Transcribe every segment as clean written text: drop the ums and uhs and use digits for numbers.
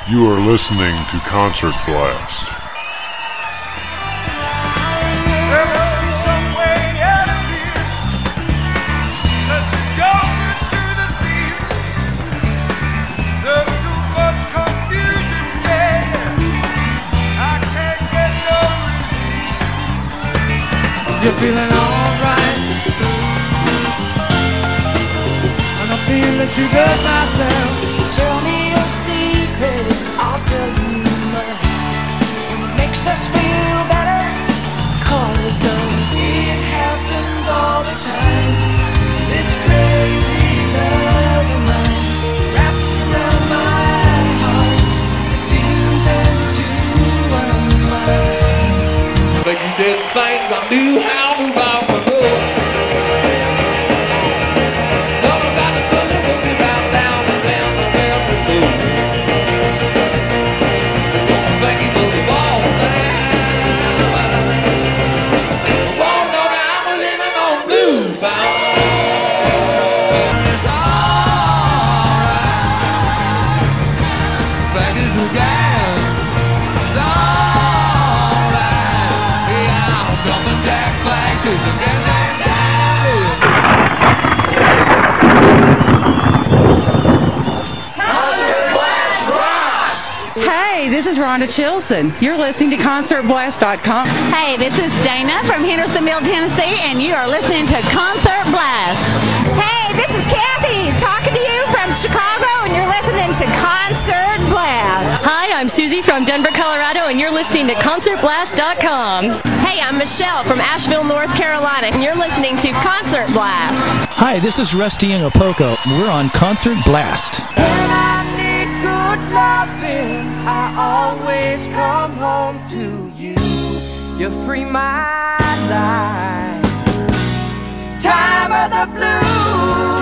You are listening to Concert Blast. You're feeling alright, and I feel that you got myself. Tell me your secrets, I'll tell you mine. When it makes us feel better, call it love. It happens all the time. This crazy love of mine wraps around my heart, feels and unwind. But you didn't think I knew how to buy my love. No, I got to put it with me right down and down and down the food. Don't think you put the ball down. Oh, no, I'm a living on blues bound. It's alright. Back in the game. It's alright. Yeah, I'm jumping jack flags to the gang. Hey, this is Rhonda Chilson. You're listening to ConcertBlast.com. Hey, this is Dana from Hendersonville, Tennessee, and you are listening to Concert Blast. Hey, this is Kathy talking to you from Chicago, and you're listening to Concert Blast. Hi, I'm Susie from Denver, Colorado, and you're listening to ConcertBlast.com. Hey, I'm Michelle from Asheville, North Carolina, and you're listening to Concert Blast. Hi, this is Rusty Young of Poco. We're on Concert Blast. When I need good loving, I always come home to you. You free my life. Time of the blues.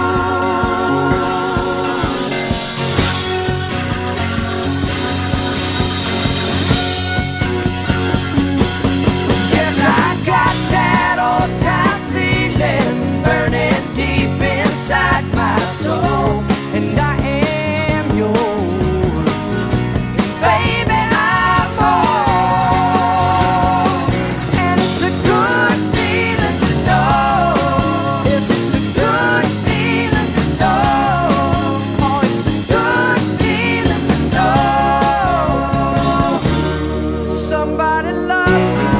Yes, I got that old time feeling burning deep inside my soul, and I am yours, baby, I'm home. And it's a good feeling to know. Yes, it's a good feeling to know. Oh, it's a good feeling to know somebody loves you.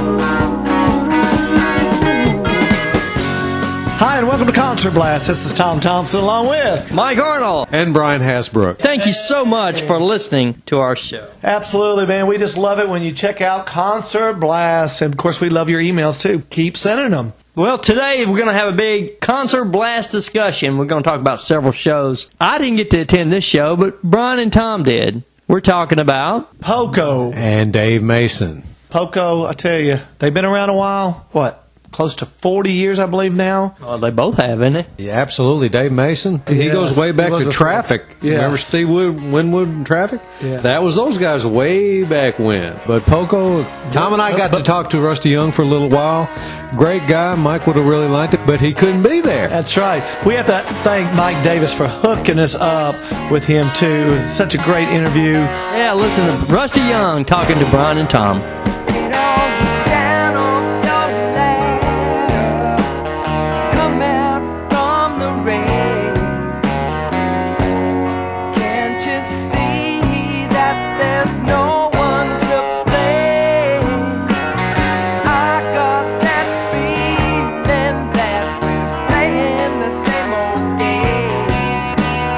Hi, and welcome to Concert Blast. This is Tom Thompson along with Mike Arnold. And Brian Hasbrook. Thank you so much for listening to our show. Absolutely, man. We just love it when you check out Concert Blast. And, of course, we love your emails, too. Keep sending them. Well, today we're going to have a big Concert Blast discussion. We're going to talk about several shows. I didn't get to attend this show, but Brian and Tom did. We're talking about Poco. And Dave Mason. Poco, I tell you, they've been around a while. What? Close to 40 years, I believe, now. Well, they both have, isn't they? Yeah, absolutely. Dave Mason. He Yes. goes way back He was to a- Traffic. Yes. Remember Steve Winwood and Traffic? Yeah. That was those guys way back when. But Poco, Tom and I got to talk to Rusty Young for a little while. Great guy. Mike would have really liked it, but he couldn't be there. That's right. We have to thank Mike Davis for hooking us up with him, too. It was such a great interview. Yeah, listen to Rusty Young talking to Brian and Tom. Get on down off your ladder, come out from the rain. Can't you see that there's no one to blame? I got that feeling that we're playing the same old game.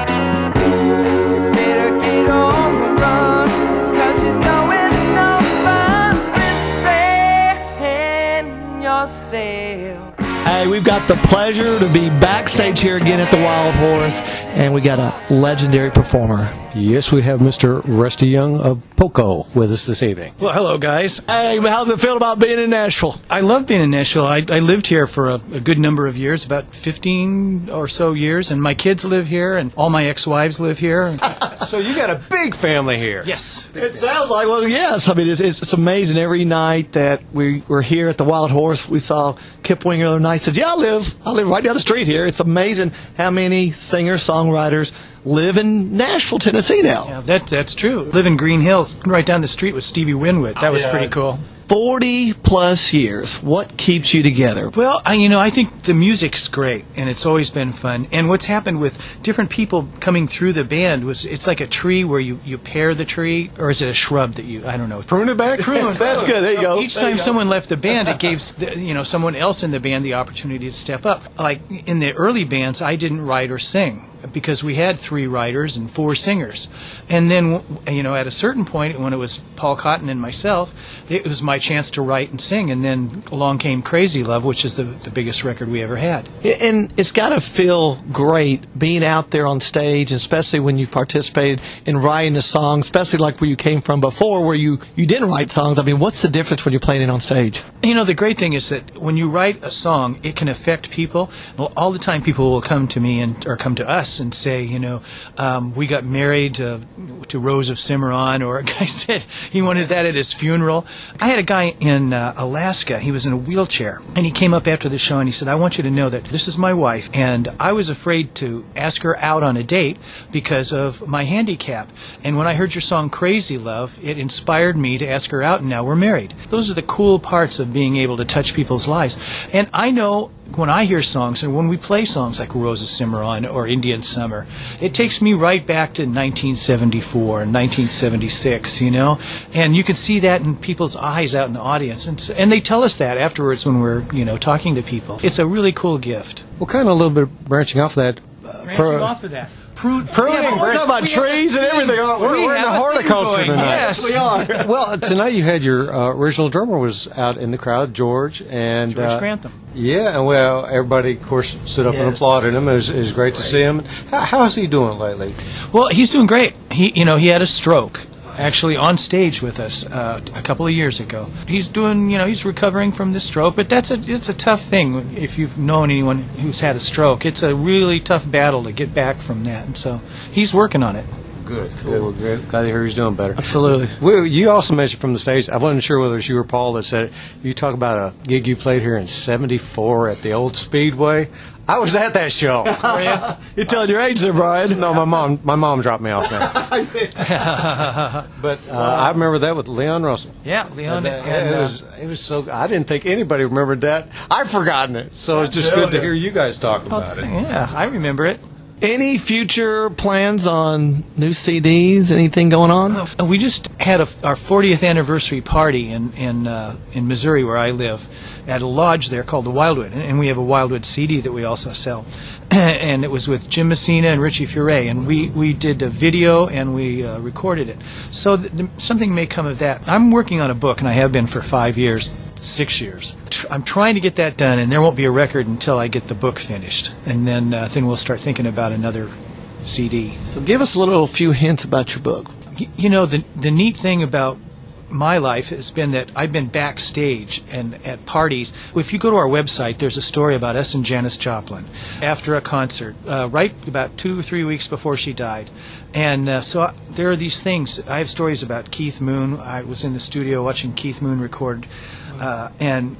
Better get on the run, 'cause you know it's no fun restraining yourself. Hey, we've got the pleasure to be backstage here again at the Wild Horse, and we got a legendary performer. Yes, we have Mr. Rusty Young of Poco with us this evening. Well, hello, guys. Hey, how's it feel about being in Nashville? I love being in Nashville. I lived here for a good number of years, about 15 or so years, and my kids live here, and all my ex-wives live here. So you got a big family here. Yes. It sounds like, well, yes. I mean, it's amazing. Every night that we were here at the Wild Horse, we saw Kip Winger the other night. Said, "Yeah, I live right down the street here." It's amazing how many singers, songwriters live in Nashville, Tennessee now. Yeah, that's true. Live in Green Hills, right down the street with Stevie Winwood. That was pretty cool. 40 plus years. What keeps you together? Well, I think the music's great, and it's always been fun. And what's happened with different people coming through the band it's like a tree where you pair the tree, or is it a shrub that I don't know. Prune it back? That's good. There you go. Each time someone left the band, it gave someone else in the band the opportunity to step up. Like in the early bands, I didn't write or sing, because we had 3 writers and 4 singers. And then, at a certain point, when it was Paul Cotton and myself, it was my chance to write and sing. And then along came Crazy Love, which is the biggest record we ever had. And it's got to feel great being out there on stage, especially when you participated in writing a song, especially like where you came from before, where you didn't write songs. I mean, what's the difference when you're playing it on stage? The great thing is that when you write a song, it can affect people. Well, all the time people will come to me or come to us and say, we got married to Rose of Cimarron, or a guy said he wanted that at his funeral. I had a guy in Alaska. He was in a wheelchair, and he came up after the show and he said, I want you to know that this is my wife, and I was afraid to ask her out on a date because of my handicap. And when I heard your song Crazy Love, it inspired me to ask her out, and now we're married. Those are the cool parts of being able to touch people's lives. And I know when I hear songs, and when we play songs like Rose of Cimarron or Indian Summer, it takes me right back to 1974 and 1976, and you can see that in people's eyes out in the audience, and they tell us that afterwards when we're, talking to people. It's a really cool gift. Well, kind of a little bit branching off of that. Off of that. Pruning. We're talking about trees and everything, aren't we? We're in the horticulture tonight. Yes, we are. Well, tonight you had your original drummer was out in the crowd, George Grantham. Yeah, and well, everybody, of course, stood up and applauded him. It was great to see him. How is he doing lately? Well, he's doing great. He had a stroke, actually on stage with us a couple of years ago. He's doing, he's recovering from the stroke, but it's a tough thing. If you've known anyone who's had a stroke, it's a really tough battle to get back from that, and so he's working on it. Good. Cool. Good. Well, good. Glad to hear he's doing better. Absolutely. Well, you also mentioned from the stage, I wasn't sure whether it was you or Paul that said it, you talk about a gig you played here in '74 at the old Speedway. I was at that show. You're telling your age there, Brian. No, my mom dropped me off there. But I remember that with Leon Russell. Yeah, Leon. It was so. I didn't think anybody remembered that. I've forgotten it, so it's just good to hear you guys talk about it. Yeah, I remember it. Any future plans on new CDs? Anything going on? We just had our 40th anniversary party in Missouri, where I live, at a lodge there called the Wildwood, and we have a Wildwood CD that we also sell. And it was with Jim Messina and Richie Furay, and we did a video and we recorded it. So something may come of that. I'm working on a book, and I have been for 5 years. 6 years. I'm trying to get that done, and there won't be a record until I get the book finished, and then we'll start thinking about another CD. So give us a few hints about your book. The neat thing about my life has been that I've been backstage and at parties. If you go to our website, there's a story about us and Janis Joplin after a concert, right about 2 or 3 weeks before she died. And so there are these things. I have stories about Keith Moon. I was in the studio watching Keith Moon record. And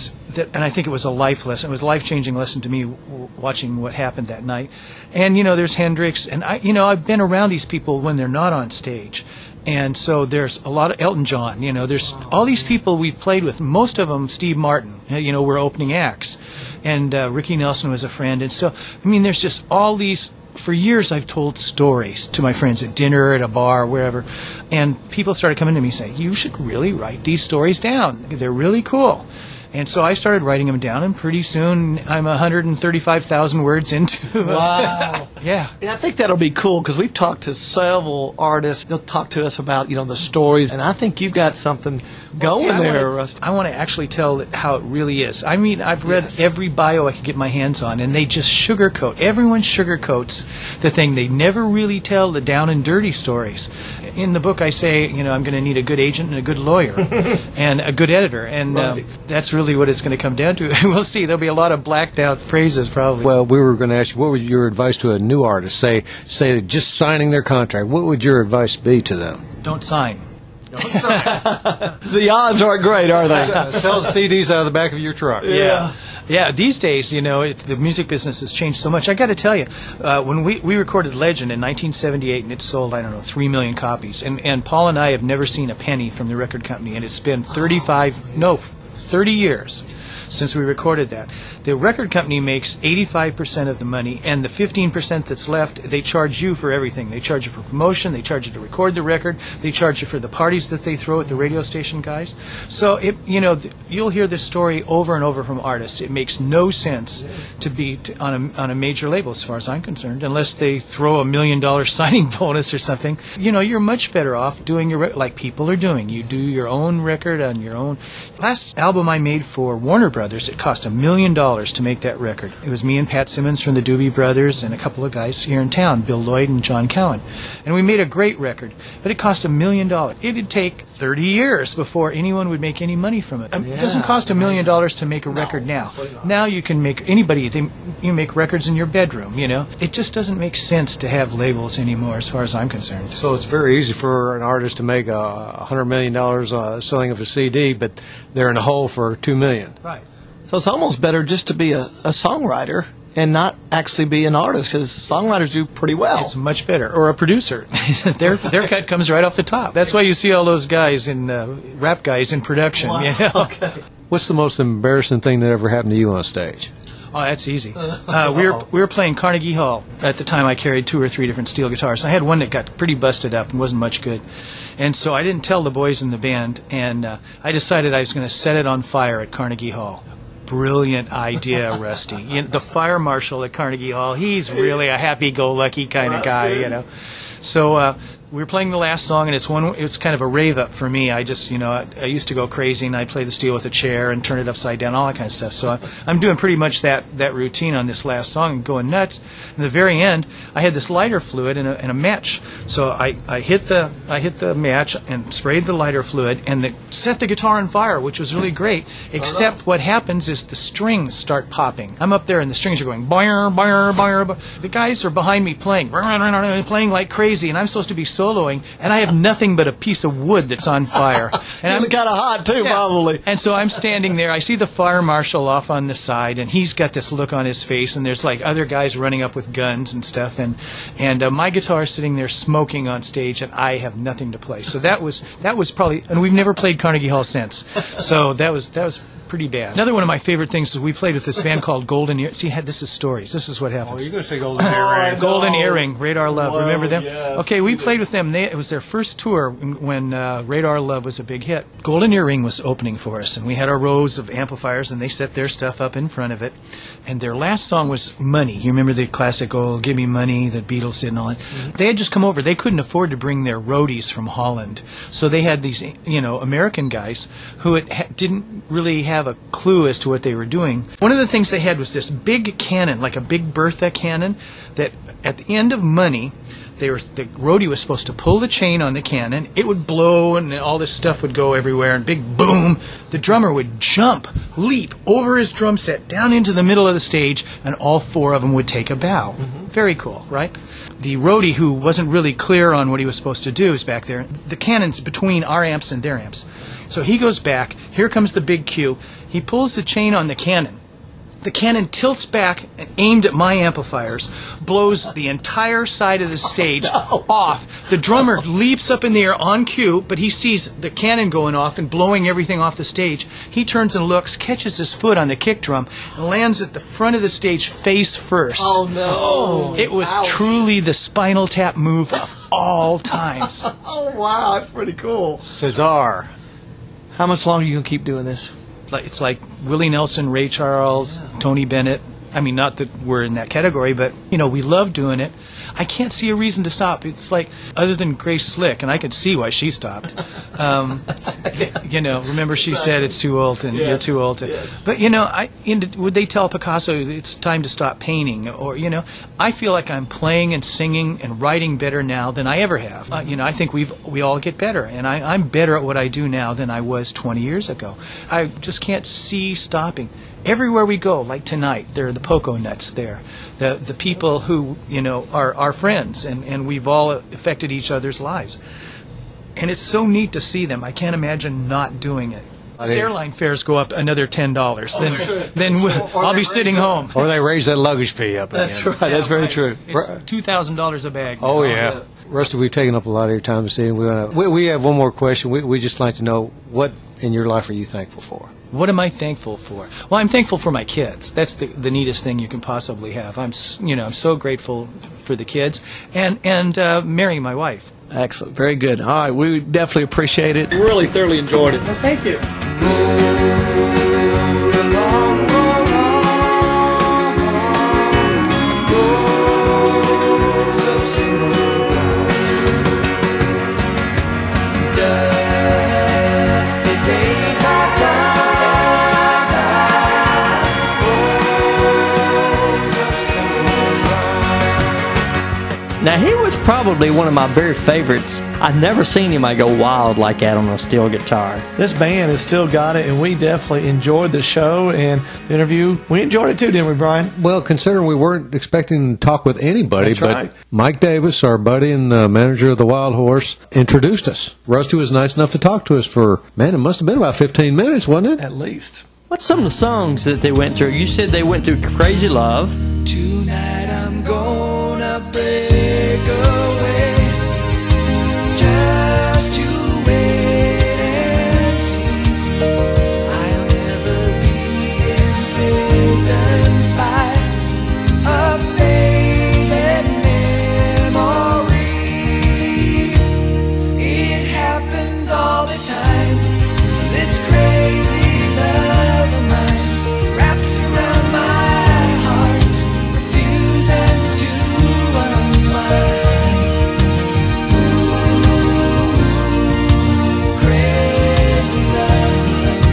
I think it was a life lesson. It was a life-changing lesson to me watching what happened that night. And there's Hendrix, and I've been around these people when they're not on stage. And so there's a lot of Elton John. There's all these people we've played with. Most of them, Steve Martin. Were opening acts, and Ricky Nelson was a friend. And so there's just all these. For years, I've told stories to my friends at dinner, at a bar, wherever, and people started coming to me saying, you should really write these stories down. They're really cool. And so I started writing them down, and pretty soon I'm 135,000 words into. Wow. Yeah. I think that'll be cool because we've talked to several artists. They'll talk to us about the stories, and I think you've got something going there. I want to actually tell how it really is. I've read every bio I could get my hands on, and they just sugarcoat. Everyone sugarcoats the thing. They never really tell the down and dirty stories. In the book, I say, I'm going to need a good agent and a good lawyer and a good editor, and that's really what it's going to come down to. We'll see. There'll be a lot of blacked out phrases, probably. Well, we were going to ask you, what would your advice to a new artist? Say just signing their contract. What would your advice be to them? Don't sign. The odds aren't great, are they? Sell CDs out of the back of your truck. Yeah. Yeah, these days, the music business has changed so much. I got to tell you, when we recorded Legend in 1978, and it sold, 3 million copies, and Paul and I have never seen a penny from the record company, and it's been 30 years since we recorded that. The record company makes 85% of the money, and the 15% that's left, they charge you for everything. They charge you for promotion, they charge you to record the record, they charge you for the parties that they throw at the radio station guys. So, you'll hear this story over and over from artists. It makes no sense to be on a major label, as far as I'm concerned, unless they throw $1 million signing bonus or something. You're much better off doing like people are doing. You do your own record on your own. Last album I made for Warner Brothers, it cost $1 million to make that record. It was me and Pat Simmons from the Doobie Brothers and a couple of guys here in town, Bill Lloyd and John Cowan. And we made a great record, but it cost $1 million. It'd take 30 years before anyone would make any money from it. It doesn't cost $1 million to make a record now. Now you can make you make records in your bedroom, It just doesn't make sense to have labels anymore, as far as I'm concerned. So it's very easy for an artist to make $100 million selling of a CD, but they're in a hole for $2 million. Right. So it's almost better just to be a songwriter and not actually be an artist, because songwriters do pretty well. It's much better. Or a producer. their cut comes right off the top. That's why you see all those guys rap guys in production. Wow. Okay. What's the most embarrassing thing that ever happened to you on stage? Oh, that's easy. We were playing Carnegie Hall. At the time, I carried 2 or 3 different steel guitars. I had one that got pretty busted up and wasn't much good. And so I didn't tell the boys in the band, and I decided I was going to set it on fire at Carnegie Hall. Brilliant idea, Rusty. The fire marshal at Carnegie Hall, he's really a happy-go-lucky kind of guy, So we were playing the last song, and it's kind of a rave up for me. I just, I used to go crazy, and I'd play the steel with a chair and turn it upside down, all that kind of stuff. So I'm doing pretty much that routine on this last song and going nuts. And at the very end, I had this lighter fluid and a match. So I hit the match and sprayed the lighter fluid, and it set the guitar on fire, which was really great. Except what happens is the strings start popping. I'm up there, and the strings are going boing, boing, boing. The guys are behind me playing like crazy, and I'm supposed to be soloing, and I have nothing but a piece of wood that's on fire. And I'm kind of hot too, probably. And so I'm standing there. I see the fire marshal off on the side, and he's got this look on his face, and there's like other guys running up with guns and stuff, and my guitar is sitting there smoking on stage, and I have nothing to play. So that was probably, and we've never played Carnegie Hall since. So that was pretty bad. Another one of my favorite things is we played with this band called Golden Earring. See, this is stories. This is what happens. Oh, you're going to say Golden Earring. Golden Earring, Radar Love. Whoa, remember them? yes. Okay, we played with them. It was their first tour when Radar Love was a big hit. Golden Earring was opening for us, and we had our rows of amplifiers, and they set their stuff up in front of it. And their last song was Money. You remember the classic, "Oh, Give Me Money," that Beatles did and all that? Mm-hmm. They had just come over. They couldn't afford to bring their roadies from Holland. So they had these, American guys who didn't really have a clue as to what they were doing. One of the things they had was this big cannon, like a big Bertha cannon, that at the end of Money, the roadie was supposed to pull the chain on the cannon. It would blow, and all this stuff would go everywhere, and big boom. The drummer would leap over his drum set down into the middle of the stage, and all 4 of them would take a bow. Mm-hmm. Very cool, right? The roadie, who wasn't really clear on what he was supposed to do, is back there. The cannon's between our amps and their amps. So he goes back. Here comes the big cue. He pulls the chain on the cannon. The cannon tilts back and aimed at my amplifiers, blows the entire side of the stage off. The drummer leaps up in the air on cue, but he sees the cannon going off and blowing everything off the stage. He turns and looks, catches his foot on the kick drum, and lands at the front of the stage face first. Oh, no. It was truly the Spinal Tap move of all times. Oh, wow. That's pretty cool. Cesar. How much longer are you going to keep doing this? It's like Willie Nelson, Ray Charles, Tony Bennett. I mean, not that we're in that category, but, we love doing it. I can't see a reason to stop. It's like, other than Grace Slick, and I could see why she stopped. Remember she said it's too old, and you're too old. But, would they tell Picasso it's time to stop painting? Or, I feel like I'm playing and singing and writing better now than I ever have. I think we all get better, and I'm better at what I do now than I was 20 years ago. I just can't see stopping. Everywhere we go, like tonight, there are the Poco Nuts there. The people who, are our friends, and we've all affected each other's lives. And it's so neat to see them. I can't imagine not doing it. As airline fares go up another $10, then I'll be sitting home. Or they raise that luggage fee up again. That's right. That's very true. It's $2,000 a bag. Oh, yeah. Rusty, we've taken up a lot of your time this evening. We have one more question. We just like to know, what in your life are you thankful for? What am I thankful for? Well, I'm thankful for my kids. That's the neatest thing you can possibly have. I'm so grateful for the kids and marrying my wife. Excellent. Very good. All right. We definitely appreciate it. Really thoroughly enjoyed it. Well, thank you. Now, he was probably one of my very favorites. I've never seen anybody go wild like that on a steel guitar. This band has still got it, and we definitely enjoyed the show and the interview. We enjoyed it too, didn't we, Brian? Well, considering we weren't expecting to talk with anybody, That's right. But Mike Davis, our buddy and manager of the Wild Horse, introduced us. Rusty was nice enough to talk to us for, it must have been about 15 minutes, wasn't it? At least. What's some of the songs that they went through? You said they went through Crazy Love. Tonight I'm gonna break away just to wait and see. I'll never be imprisoned by a faded memory. It happens all the time. This crazy love of mine wraps around my heart, refusing to unwind. Ooh, crazy love.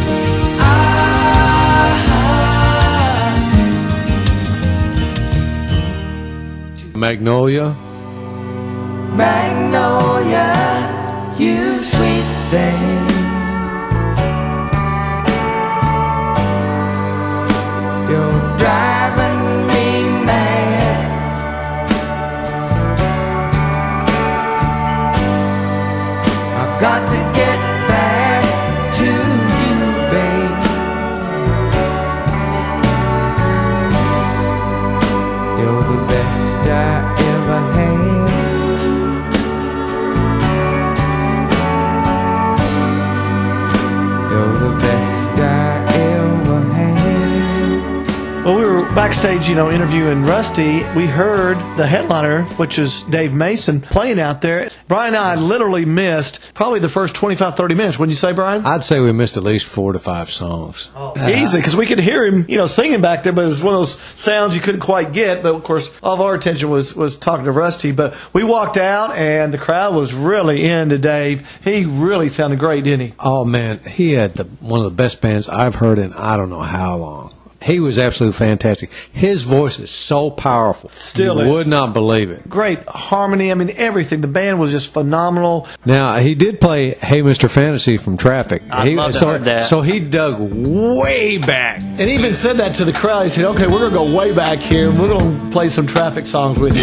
Magnolia. Magnolia, you sweet thing. You're driving me mad. I've got to get back to you, babe. You're the best I ever had. You're the best I ever had. Well, we were backstage, interviewing Rusty. We heard the headliner, which is Dave Mason, playing out there. Brian and I literally missed probably the first 25, 30 minutes. Wouldn't you say, Brian? I'd say we missed at least 4 to 5 songs. Easy, because we could hear him, singing back there, but it was one of those sounds you couldn't quite get. But, of course, all of our attention was talking to Rusty. But we walked out, and the crowd was really into Dave. He really sounded great, didn't he? Oh, man, he had one of the best bands I've heard in I don't know how long. He was absolutely fantastic. His voice is so powerful. Still you is. would not believe it. Great harmony. I mean, everything. The band was just phenomenal. Now, he did play Hey Mr. Fantasy from Traffic. I'd love to heard that. So he dug way back. And he even said that to the crowd. He said, okay, we're going to go way back here, and we're going to play some Traffic songs with you.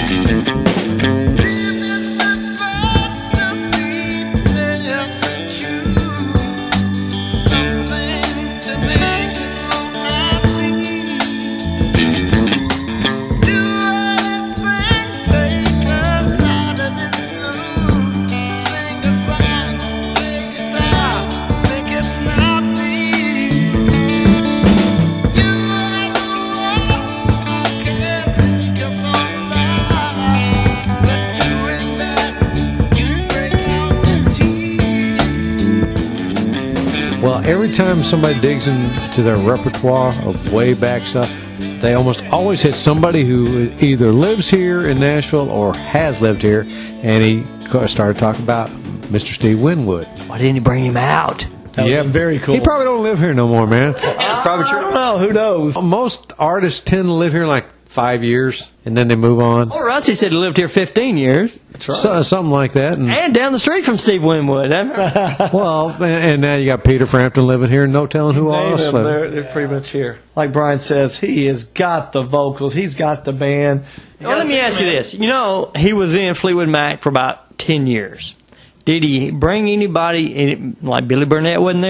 Well, every time somebody digs into their repertoire of way back stuff, they almost always hit somebody who either lives here in Nashville or has lived here, and he started talking about Mr. Steve Winwood. Why didn't he bring him out? Yeah, very cool. He probably don't live here no more, man. That's probably true. I don't know. Who knows? Most artists tend to live here like 5 years, and then they move on. Well, Rusty said he lived here 15 years. That's right. Something like that. And down the street from Steve Winwood. Well, and now you got Peter Frampton living here, and no telling who Name else. them, they're pretty much here. Like Brian says, he has got the vocals. He's got the band. Well, let me ask you this. He was in Fleetwood Mac for about 10 years. Did he bring anybody, like Billy Burnett wasn't there?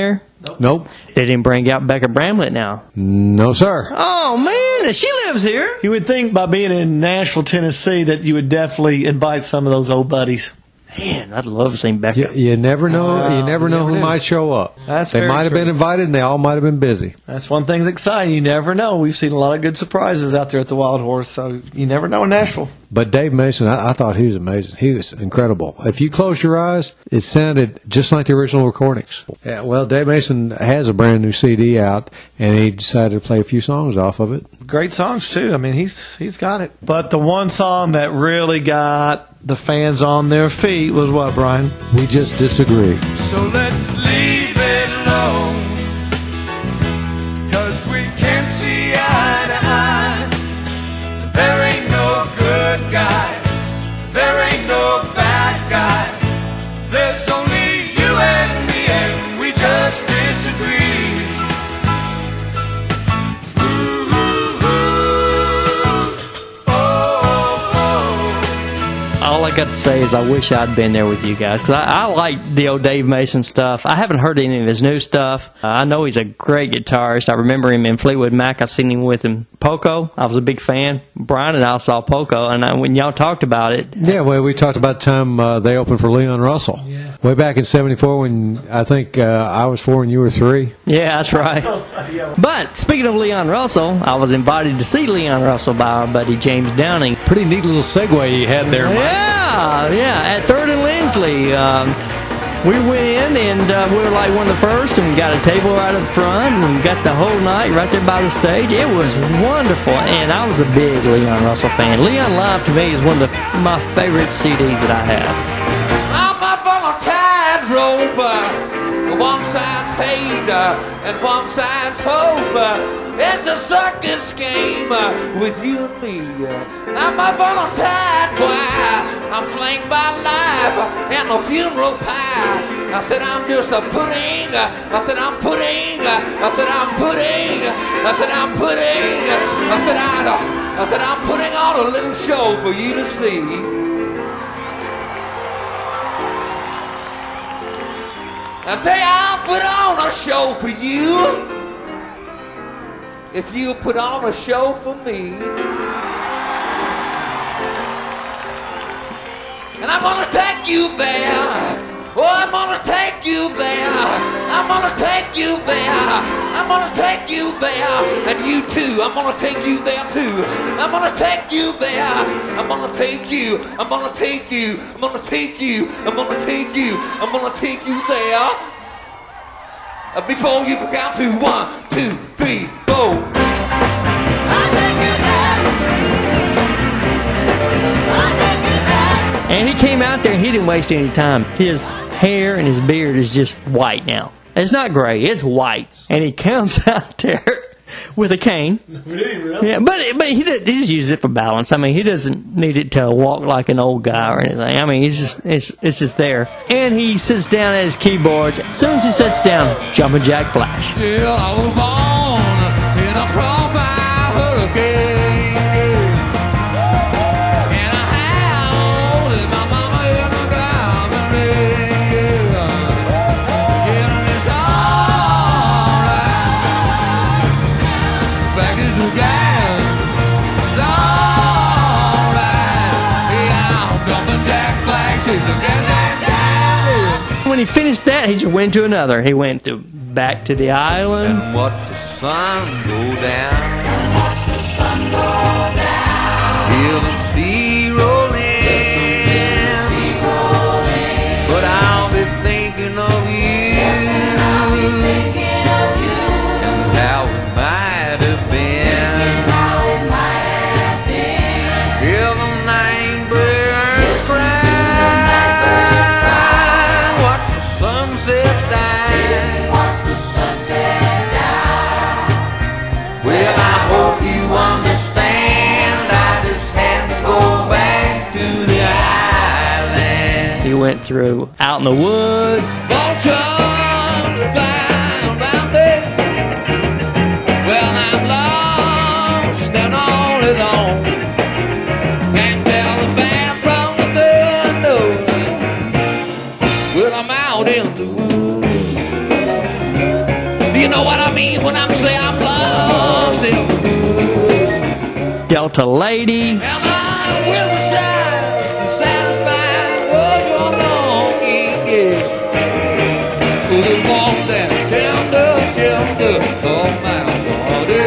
Nope. They didn't bring out Becca Bramlett now. No, sir. Oh, man, she lives here. You would think by being in Nashville, Tennessee, that you would definitely invite some of those old buddies. Man, I'd love to see Becca. You never know. You never know who might show up. That's they very might have true. been invited, and they all might have been busy. That's one thing that's exciting. You never know. We've seen a lot of good surprises out there at the Wild Horse, so you never know in Nashville. But Dave Mason, I thought he was amazing. He was incredible. If you close your eyes, it sounded just like the original recordings. Yeah, well, Dave Mason has a brand new CD out, and he decided to play a few songs off of it. Great songs too. I mean, he's got it. But the one song that really got the fans on their feet was what, Brian? We Just Disagree. So let's leave it alone, 'cause we can't see eye to eye. There ain't no good guy, there ain't no bad guy. There's only you and me, and we just disagree. All I got to say is I wish I'd been there with you guys, because I like the old Dave Mason stuff. I haven't heard any of his new stuff. I know he's a great guitarist. I remember him in Fleetwood Mac. I seen him with him. Poco, I was a big fan. Brian and I saw Poco, and when y'all talked about it. Yeah, well, we talked about the time they opened for Leon Russell. Yeah. Way back in '74 when I think I was 4 and you were 3. Yeah, that's right. But speaking of Leon Russell, I was invited to see Leon Russell by our buddy James Downing. Pretty neat little segue you had there, Mike. Yeah, at 3rd and Lindsley. We went in, and we were like one of the first, and we got a table right up front, and we got the whole night right there by the stage. It was wonderful, and I was a big Leon Russell fan. Leon Live, to me, is one of my favorite CDs that I have. I'm up on a tightrope. One side's hate and one side's hope. It's a circus game with you and me. I'm up on a tight wire. I'm flanked by life and a funeral pie. I said I'm just a pudding. I said I'm pudding. I said I'm pudding. I said I'm pudding. I said I'm putting on a little show for you to see. I tell you, I'll put on a show for you if you put on a show for me. And I'm gonna take you there. Oh, I'm gonna take you there. I'm gonna take you there. I'm gonna take you there. And you too, I'm gonna take you there too. I'm gonna take you there. I'm gonna take you. I'm gonna take you. I'm gonna take you. I'm gonna take you. I'm gonna take you there. Before you count to 1, 2, 3, 4. And he came out there and he didn't waste any time. His hair and his beard is just white now. It's not gray, it's white. And he comes out there with a cane. Really? Yeah, but he just uses it for balance. I mean, he doesn't need it to walk like an old guy or anything. I mean, it's just there. And he sits down at his keyboards. As soon as he sits down, Jumpin' Jack Flash. Yeah, I was born in a profile hurricane. And I howled my mama in a diamond ring. Yeah, it's alright. Back in the game. It's alright. Yeah, I'm Jumpin' Jack Flash. It's a When he finished that, he just went to another. He went to back to the island. And watch the sun go down. And watch the sun go down. Hear the sea rolling. Listen to the sea rolling. But I'll be thinking of you. Yes, and I'll be thinking of you. And how it might have been. Thinking how it might have been. Hear the night birds cry. Watch the sunset die. Watch the sunset die. Well, I hope you understand. I just had to go back to the island. He went through Out in the Woods. Vultures flying around me. Well, I'm lost and all alone. Can't tell the man from the good. Well, I'm out in the woods. You know what I mean when I'm saying I'm loved. Delta Lady. Am I will shine to satisfy your longing? Yeah. So they want that tender of my body.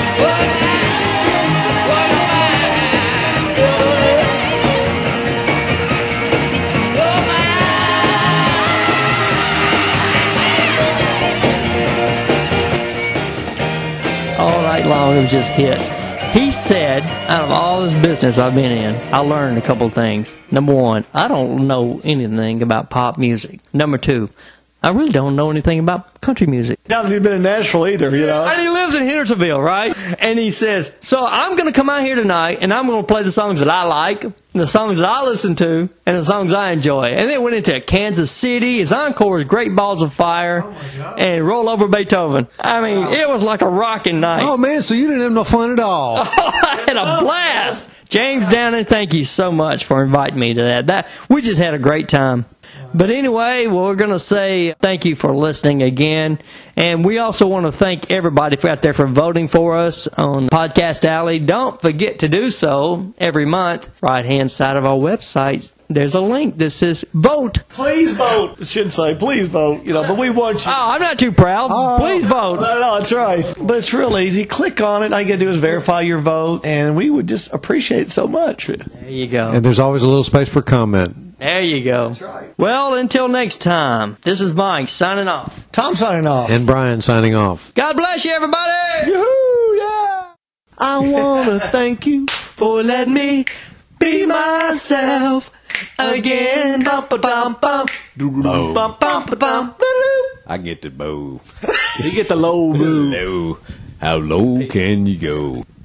All night long, it was just hits. He said, out of all this business I've been in, I learned a couple things. Number one, I don't know anything about pop music. Number two, I really don't know anything about country music. Hasn't been in Nashville either, you know. And he lives in Hendersonville, right? And he says, so I'm going to come out here tonight, and I'm going to play the songs that I like, the songs that I listen to, and the songs I enjoy. And then went into Kansas City. His encore was Great Balls of Fire and Roll Over Beethoven. I mean, it was like a rocking night. Oh, man, so you didn't have no fun at all. I had a blast. James Downing, thank you so much for inviting me to that. We just had a great time. But anyway, we're going to say thank you for listening again. And we also want to thank everybody out there for voting for us on Podcast Alley. Don't forget to do so every month. Right-hand side of our website, there's a link that says vote. Please vote. It should say please vote, you know, but we want you. Oh, I'm not too proud. Please vote. No, that's right. But it's real easy. Click on it. All you got to do is verify your vote, and we would just appreciate it so much. There you go. And there's always a little space for comment. There you go. That's right. Well, until next time, this is Mike signing off. Tom signing off. And Brian signing off. God bless you, everybody. Yoo-hoo, yeah. I want to thank you for letting me be myself again. Bum-ba-dum-bum. Bum-bum-ba-dum. I get the bow. You get the low boo. Low. How low can you go?